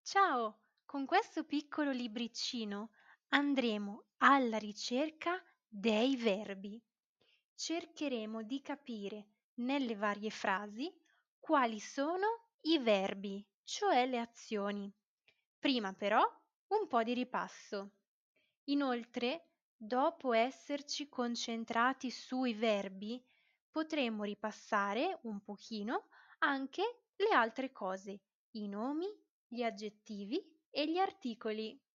Ciao! Con questo piccolo libricino andremo alla ricerca dei verbi. Cercheremo di capire nelle varie frasi quali sono i verbi, cioè le azioni. Prima però un po' di ripasso. Inoltre, dopo esserci concentrati sui verbi, potremo ripassare un pochino anche le altre cose, i nomi, gli aggettivi e gli articoli.